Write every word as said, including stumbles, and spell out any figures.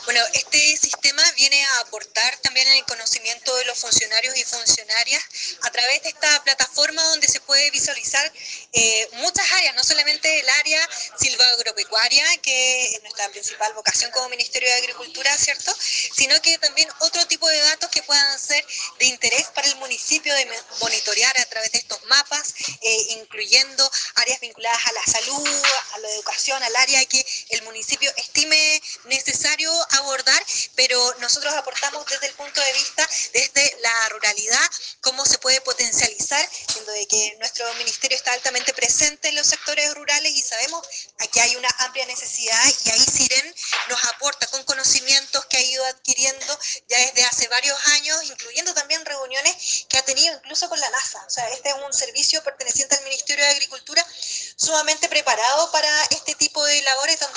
Bueno, este sistema viene a aportar también el conocimiento de los funcionarios y funcionarias a través de esta plataforma donde se puede visualizar eh, muchas áreas, no solamente el área silvagropecuaria, que es nuestra principal vocación como Ministerio de Agricultura, ¿cierto? Sino que también otro tipo de datos que puedan ser de interés para el municipio, de monitorear a través de estos mapas, eh, incluyendo áreas vinculadas a la salud, a la educación, al área que el municipio estime necesario abordar, pero nosotros aportamos desde el punto de vista, desde la ruralidad, cómo se puede potencializar, siendo de que nuestro ministerio está altamente presente en los sectores rurales y sabemos que hay una amplia necesidad, y ahí Siren nos aporta con conocimientos que ha ido adquiriendo ya desde hace varios años, incluyendo también reuniones que ha tenido incluso con la NASA. O sea, este es un servicio perteneciente al Ministerio de Agricultura sumamente preparado para este tipo de labores donde